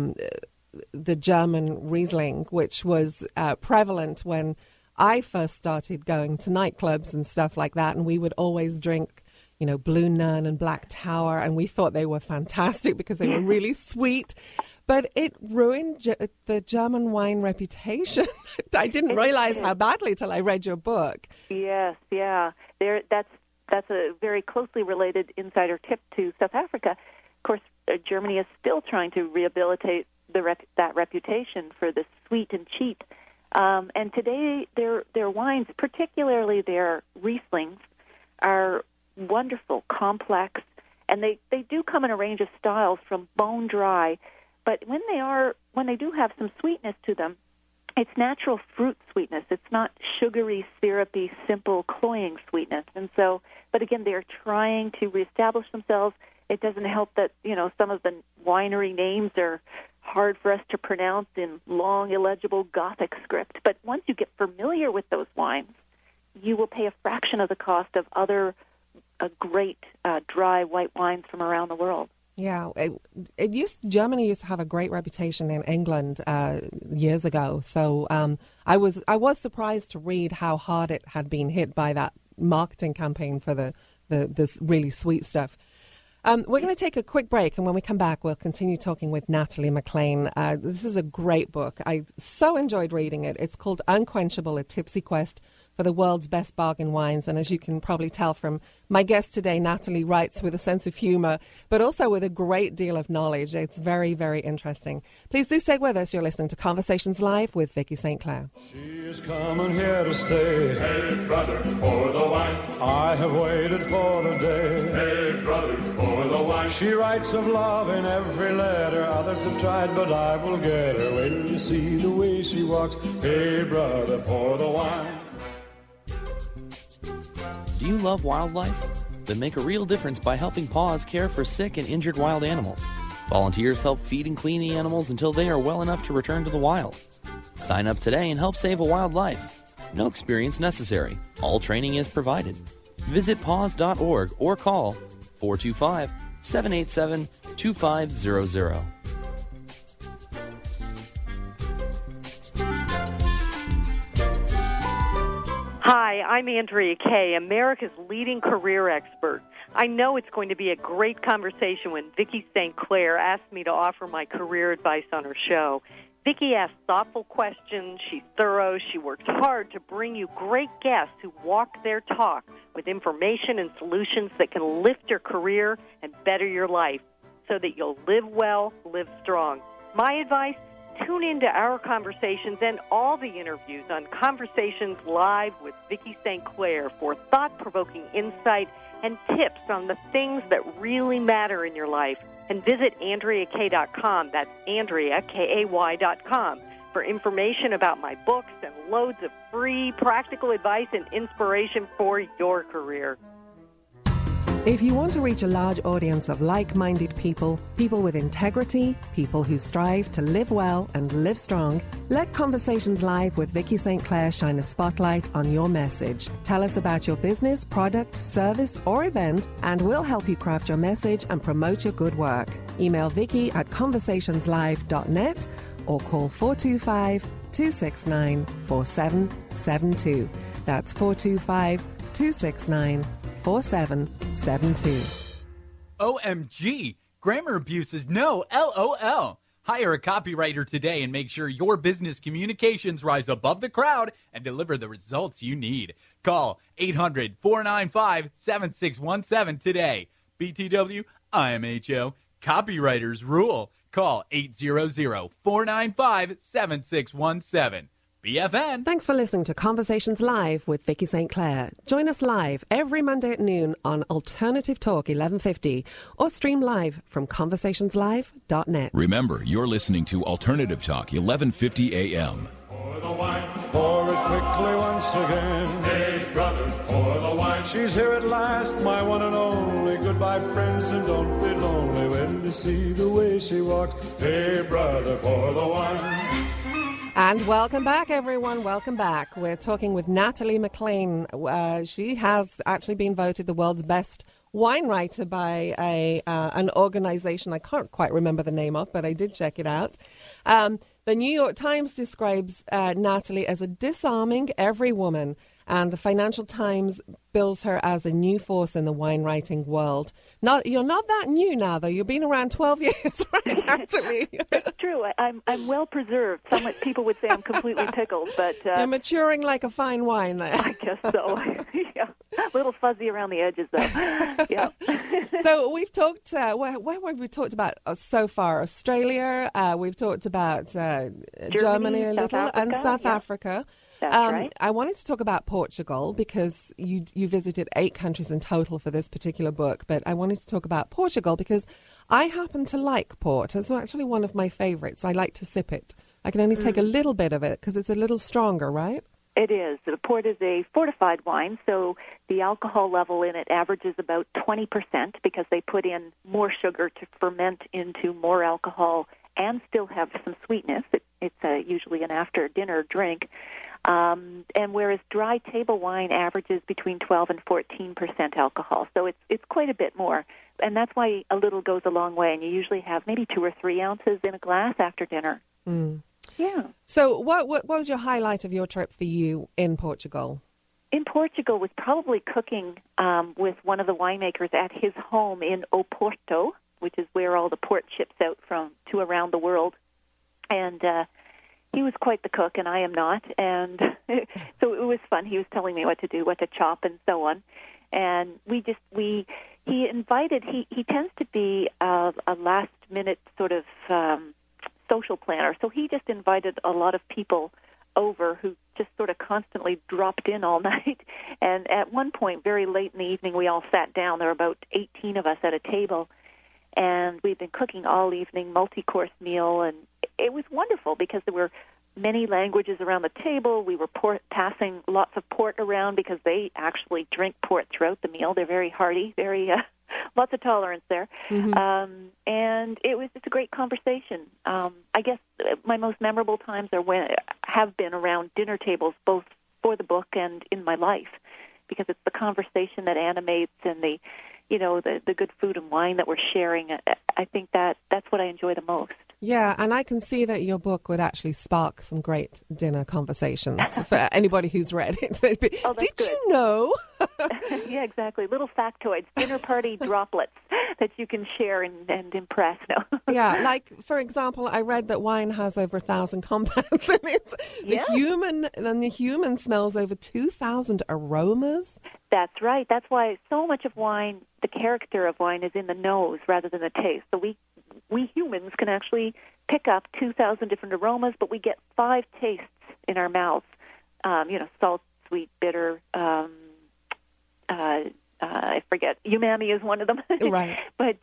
S2: the German Riesling, which was prevalent when I first started going to nightclubs and stuff like that, and we would always drink Blue Nun and Black Tower, and we thought they were fantastic because they were really sweet. But it ruined the German wine reputation. I didn't realize how badly till I read your book.
S8: Yes, yeah. That's a very closely related insider tip to South Africa. Of course, Germany is still trying to rehabilitate that reputation for the sweet and cheap. And today, their wines, particularly their Rieslings, are wonderful, complex, and they do come in a range of styles from bone dry. But when they do have some sweetness to them, it's natural fruit sweetness. It's not sugary, syrupy, simple, cloying sweetness. And so, but again, they're trying to reestablish themselves. It doesn't help that, some of the winery names are hard for us to pronounce in long, illegible Gothic script. But once you get familiar with those wines, you will pay a fraction of the cost of other great dry white wines from around the world.
S2: Yeah, Germany used to have a great reputation in England years ago. So I was surprised to read how hard it had been hit by that marketing campaign for this really sweet stuff. We're going to take a quick break, and when we come back, we'll continue talking with Natalie MacLean. This is a great book. I so enjoyed reading it. It's called Unquenchable, A Tipsy Quest for the World's Best Bargain Wines. And as you can probably tell from my guest today, Natalie writes with a sense of humour, but also with a great deal of knowledge. It's very, very interesting. Please do stay with us. You're listening to Conversations Live with Vicky St. Clair.
S4: She is coming here to stay. Hey, brother, pour the wine. I have waited for the day. Hey, brother, pour the wine. She writes of love in every letter. Others have tried, but I will get her. When you see the way she walks. Hey, brother, pour the wine.
S11: Do you love wildlife? Then make a real difference by helping PAWS care for sick and injured wild animals. Volunteers help feed and clean the animals until they are well enough to return to the wild. Sign up today and help save a wild life. No experience necessary. All training is provided. Visit paws.org or call 425-787-2500.
S12: Hi, I'm Andrea Kay, America's leading career expert. I know it's going to be a great conversation when Vicky St. Clair asked me to offer my career advice on her show. Vicky asks thoughtful questions, she's thorough, she works hard to bring you great guests who walk their talk with information and solutions that can lift your career and better your life so that you'll live well, live strong. My advice? Tune into our conversations and all the interviews on Conversations Live with Vicky St. Clair for thought-provoking insight and tips on the things that really matter in your life. And visit AndreaKay.com, that's Andrea, K-A-Y.com, for information about my books and loads of free practical advice and inspiration for your career.
S2: If you want to reach a large audience of like-minded people, people with integrity, people who strive to live well and live strong, let Conversations Live with Vicky St. Clair shine a spotlight on your message. Tell us about your business, product, service, or event, and we'll help you craft your message and promote your good work. Email Vicky at conversationslive.net or call 425-269-4772. That's 425-269-4772.
S10: OMG! Grammar abuse is no LOL. Hire a copywriter today and make sure your business communications rise above the crowd and deliver the results you need. Call 800-495-7617 today. BTW, IMHO, copywriters rule. Call 800-495-7617. BFN.
S2: Thanks for listening to Conversations Live with Vicky St. Clair. Join us live every Monday at noon on Alternative Talk 1150 or stream live from conversationslive.net.
S7: Remember, you're listening to Alternative Talk 1150 AM.
S4: Pour the wine, pour it quickly once again. Hey, brother, pour the wine. She's here at last, my one and only. Goodbye, friends, and don't be lonely when you see the way she walks. Hey, brother, pour the wine.
S2: And welcome back, everyone. Welcome back. We're talking with Natalie MacLean. She has actually been voted the world's best wine writer by an organization I can't quite remember the name of, but I did check it out. The New York Times describes Natalie as a disarming every woman, and the Financial Times bills her as a new force in the wine writing world. You're not that new now, though. You've been around 12 years, right, Natalie?
S8: It's true. I'm well preserved. Some people would say I'm completely pickled, but
S2: you're maturing like a fine wine there.
S8: I guess so. Yeah, a little fuzzy around the edges, though. Yeah.
S2: So we've talked. Where have we talked about so far? Australia. We've talked about Germany a little, and South Africa.
S8: That's right.
S2: I wanted to talk about Portugal because you visited 8 countries in total for this particular book, but I wanted to talk about Portugal because I happen to like port. It's actually one of my favorites. I like to sip it. I can only take a little bit of it because it's a little stronger, right?
S8: It is. The port is a fortified wine, so the alcohol level in it averages about 20% because they put in more sugar to ferment into more alcohol and still have some sweetness. It's usually an after-dinner drink. And whereas dry table wine averages between 12 and 14% alcohol, so it's quite a bit more. And that's why a little goes a long way, and you usually have maybe 2 or 3 ounces in a glass after dinner.
S2: Mm.
S8: Yeah.
S2: So what was your highlight of your trip for you in Portugal?
S8: In Portugal was probably cooking with one of the winemakers at his home in Oporto, which is where all the port ships out from to around the world. And he was quite the cook, and I am not. And so it was fun. He was telling me what to do, what to chop, and so on. And he tends to be a last-minute sort of social planner. So he just invited a lot of people over who just sort of constantly dropped in all night. And at one point, very late in the evening, we all sat down. There were about 18 of us at a table. And we'd been cooking all evening, multi-course meal. And it was wonderful because there were many languages around the table. We were passing lots of port around because they actually drink port throughout the meal. They're very hearty, very lots of tolerance there. Mm-hmm. And it was just a great conversation. I guess my most memorable times have been around dinner tables, both for the book and in my life, because it's the conversation that animates and the good food and wine that we're sharing. I think that's what I enjoy the most.
S2: Yeah, and I can see that your book would actually spark some great dinner conversations for anybody who's read it. Did you know?
S8: Yeah, exactly. Little factoids, dinner party droplets that you can share and impress. No.
S2: Yeah, like, for example, I read that wine has over 1,000 compounds in it. The human smells over 2,000 aromas.
S8: That's right. That's why so much of wine, the character of wine, is in the nose rather than the taste. So we humans can actually pick up 2,000 different aromas, but we get 5 tastes in our mouths. Salt, sweet, bitter. I forget. Umami is one of them.
S2: Right.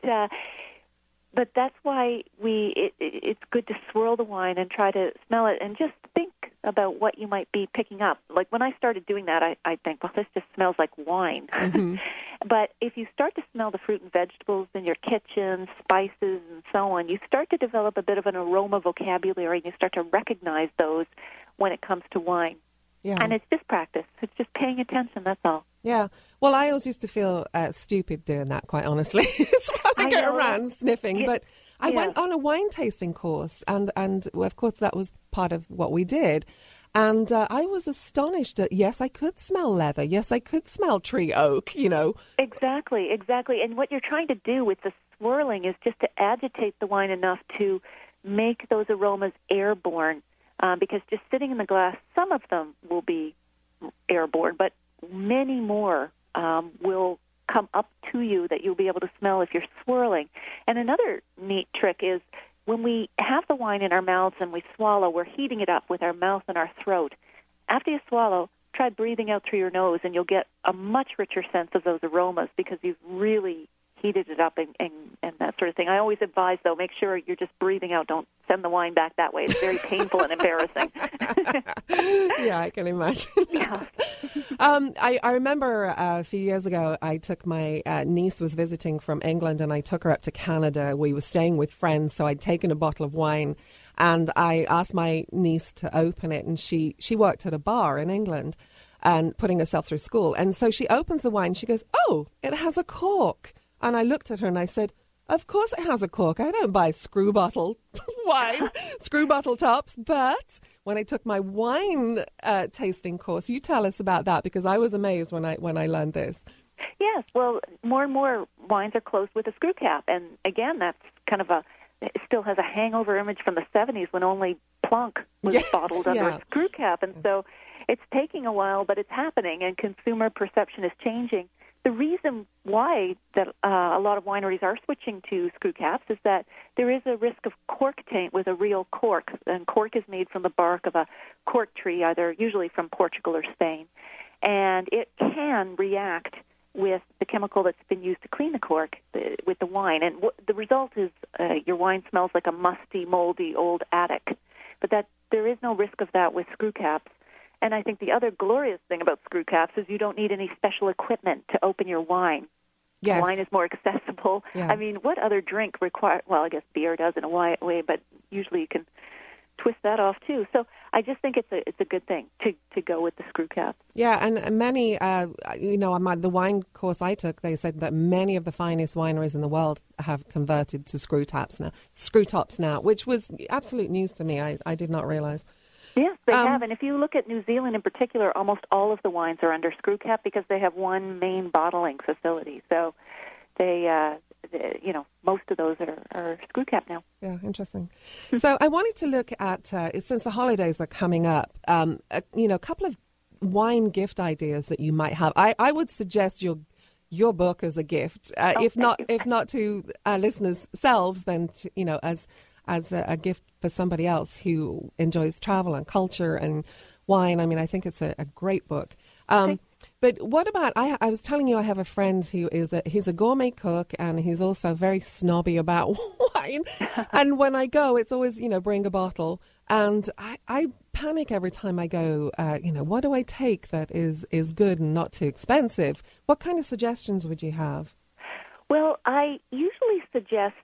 S8: But that's why it's good to swirl the wine and try to smell it and just think about what you might be picking up. Like when I started doing that, I think, well, this just smells like wine. Mm-hmm. But if you start to smell the fruit and vegetables in your kitchen, spices and so on, you start to develop a bit of an aroma vocabulary, and you start to recognize those when it comes to wine. Yeah. And it's just practice. It's just paying attention, that's all.
S2: Yeah. Well, I always used to feel stupid doing that, quite honestly. So I go around sniffing. Yeah. But I went on a wine tasting course, and of course, that was part of what we did. And I was astonished that, yes, I could smell leather. Yes, I could smell tree oak,
S8: Exactly. And what you're trying to do with the swirling is just to agitate the wine enough to make those aromas airborne. Because just sitting in the glass, some of them will be airborne, but many more will come up to you that you'll be able to smell if you're swirling. And another neat trick is when we have the wine in our mouths and we swallow, we're heating it up with our mouth and our throat. After you swallow, try breathing out through your nose, and you'll get a much richer sense of those aromas because you've really heated it up and that sort of thing. I always advise, though, make sure you're just breathing out. Don't send the wine back that way. It's very painful and embarrassing.
S2: Yeah, I can imagine.
S8: Yeah.
S2: I remember a few years ago, I took my niece was visiting from England, and I took her up to Canada. We were staying with friends, so I'd taken a bottle of wine, and I asked my niece to open it, and she worked at a bar in England and putting herself through school. And so she opens the wine. She goes, "Oh, it has a cork." And I looked at her and I said, "Of course it has a cork. I don't buy screw bottle wine, screw bottle tops." But when I took my wine tasting course, you tell us about that, because I was amazed when I learned this.
S8: Yes, well, more and more wines are closed with a screw cap. And again, that's kind of it still has a hangover image from the 70s when only Plunk was bottled under a screw cap. And so it's taking a while, but it's happening, and consumer perception is changing. The reason why that a lot of wineries are switching to screw caps is that there is a risk of cork taint with a real cork. And cork is made from the bark of a cork tree, usually from Portugal or Spain. And it can react with the chemical that's been used to clean the cork with the wine. And the result is your wine smells like a musty, moldy, old attic. But there is no risk of that with screw caps. And I think the other glorious thing about screw caps is you don't need any special equipment to open your wine.
S2: Yes.
S8: Wine is more accessible.
S2: Yeah.
S8: I mean, what other drink requires, well, I guess beer does in a way, but usually you can twist that off too. So I just think it's a good thing to go with the screw cap.
S2: Yeah, and many, the wine course I took, they said that many of the finest wineries in the world have converted to screw tops now, which was absolute news to me. I did not realize.
S8: Yes, they have. And if you look at New Zealand in particular, almost all of the wines are under screw cap because they have one main bottling facility. So they most of those are screw cap now.
S2: Yeah, interesting. So I wanted to look at, since the holidays are coming up, a couple of wine gift ideas that you might have. I would suggest your book as a gift, if not to our listeners' selves, then as a gift for somebody else who enjoys travel and culture and wine. I mean, I think it's a great book.
S8: Okay.
S2: But what about, I was telling you I have a friend who he's a gourmet cook, and he's also very snobby about wine. And when I go, it's always, bring a bottle. And I panic every time I go, what do I take that is good and not too expensive? What kind of suggestions would you have?
S8: Well, I usually suggest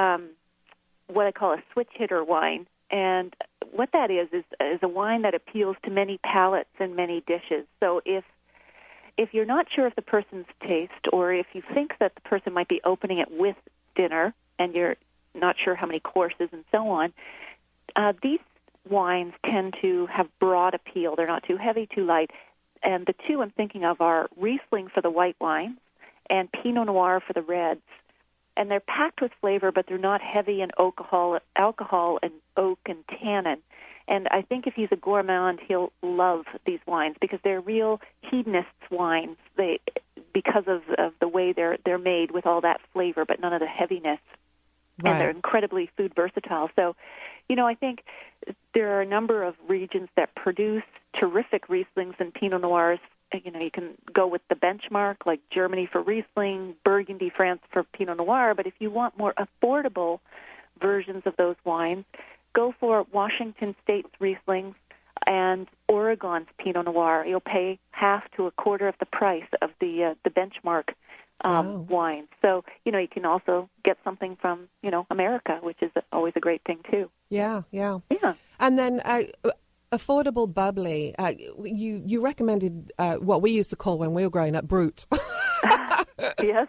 S8: what I call a switch hitter wine. And what that is a wine that appeals to many palates and many dishes. So if you're not sure of the person's taste, or if you think that the person might be opening it with dinner and you're not sure how many courses and so on, these wines tend to have broad appeal. They're not too heavy, too light. And the two I'm thinking of are Riesling for the white wines and Pinot Noir for the reds. And they're packed with flavor, but they're not heavy in alcohol and oak and tannin. And I think if he's a gourmand, he'll love these wines because they're real hedonists wines. Because of the way they're made with all that flavor, but none of the heaviness. Right. And they're incredibly food versatile. So, I think there are a number of regions that produce terrific Rieslings and Pinot Noirs. You can go with the benchmark, like Germany for Riesling, Burgundy, France for Pinot Noir. But if you want more affordable versions of those wines, go for Washington State's Rieslings and Oregon's Pinot Noir. You'll pay half to a quarter of the price of the benchmark wines. So, you can also get something from, America, which is always a great thing, too.
S2: Yeah. And then affordable bubbly. You recommended what we used to call when we were growing up Brut.
S8: Yes.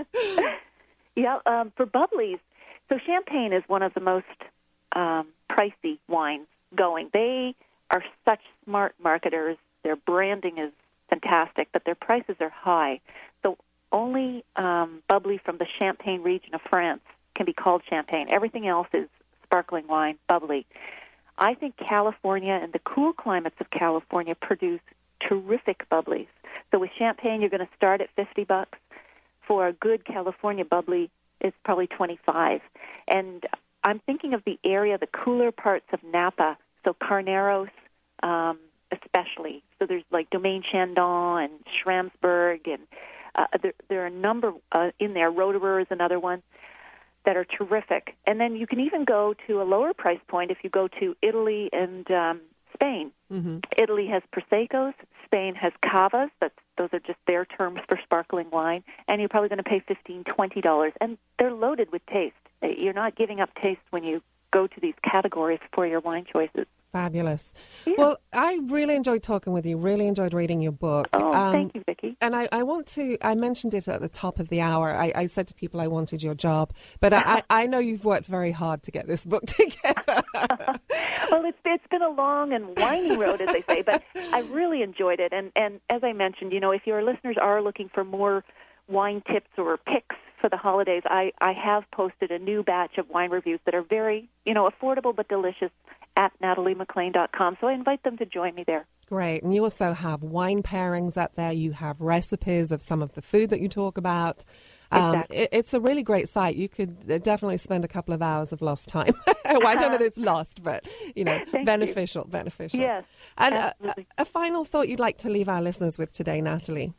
S8: Yeah, for bubblies. So champagne is one of the most pricey wines going. They are such smart marketers. Their branding is fantastic, but their prices are high. So only bubbly from the Champagne region of France can be called champagne. Everything else is sparkling wine, bubbly. I think California and the cool climates of California produce terrific bubblies. So with champagne, you're going to start at $50. For a good California bubbly, it's probably $25. And I'm thinking of the area, the cooler parts of Napa, so Carneros especially. So there's like Domaine Chandon and Schramsberg, and there are a number in there. Roederer is another one that are terrific. And then you can even go to a lower price point if you go to Italy and Spain. Mm-hmm. Italy has Proseccos. Spain has Cavas. Those are just their terms for sparkling wine. And you're probably going to pay $15, $20. And they're loaded with taste. You're not giving up taste when you go to these categories for your wine choices.
S2: Fabulous. Yeah. Well, I really enjoyed talking with you, really enjoyed reading your book.
S8: Oh, thank you, Vicki.
S2: And I mentioned it at the top of the hour. I said to people I wanted your job, but I know you've worked very hard to get this book together.
S8: Well, it's been a long and winding road, as they say, but I really enjoyed it. And as I mentioned, if your listeners are looking for more wine tips or picks for the holidays, I have posted a new batch of wine reviews that are very, affordable but delicious at NatalieMacLean.com. So I invite them to join me there.
S2: Great. And you also have wine pairings up there. You have recipes of some of the food that you talk about. Exactly. It's a really great site. You could definitely spend a couple of hours of lost time. Well, I don't know if it's lost, but, beneficial.
S8: Yes,
S2: and a final thought you'd like to leave our listeners with today, Natalie?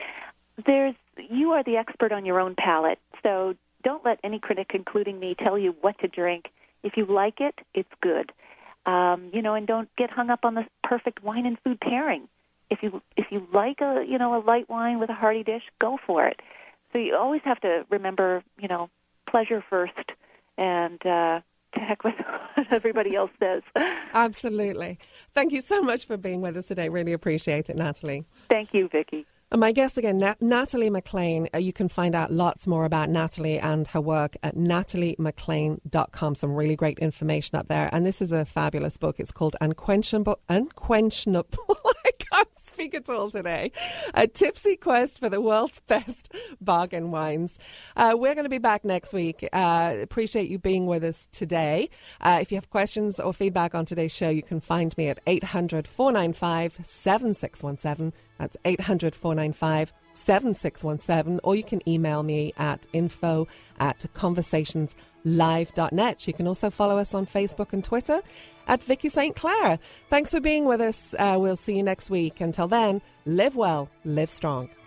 S8: You are the expert on your own palate, so don't let any critic, including me, tell you what to drink. If you like it, it's good. and don't get hung up on the perfect wine and food pairing. If you like a light wine with a hearty dish, go for it. So you always have to remember, pleasure first, and to heck with what everybody else says.
S2: Absolutely. Thank you so much for being with us today. Really appreciate it, Natalie.
S8: Thank you, Vicki.
S2: And my guest again, Natalie MacLean. You can find out lots more about Natalie and her work at nataliemaclean.com. Some really great information up there. And this is a fabulous book. It's called Unquenchable. I can't speak at all today. A Tipsy Quest for the World's Best Bargain Wines. We're going to be back next week. Appreciate you being with us today. If you have questions or feedback on today's show, you can find me at 800-495-7617. That's 800-495-7617. Or you can email me at info@conversationslive.net. You can also follow us on Facebook and Twitter at Vicki St. Clair. Thanks for being with us. We'll see you next week. Until then, live well, live strong.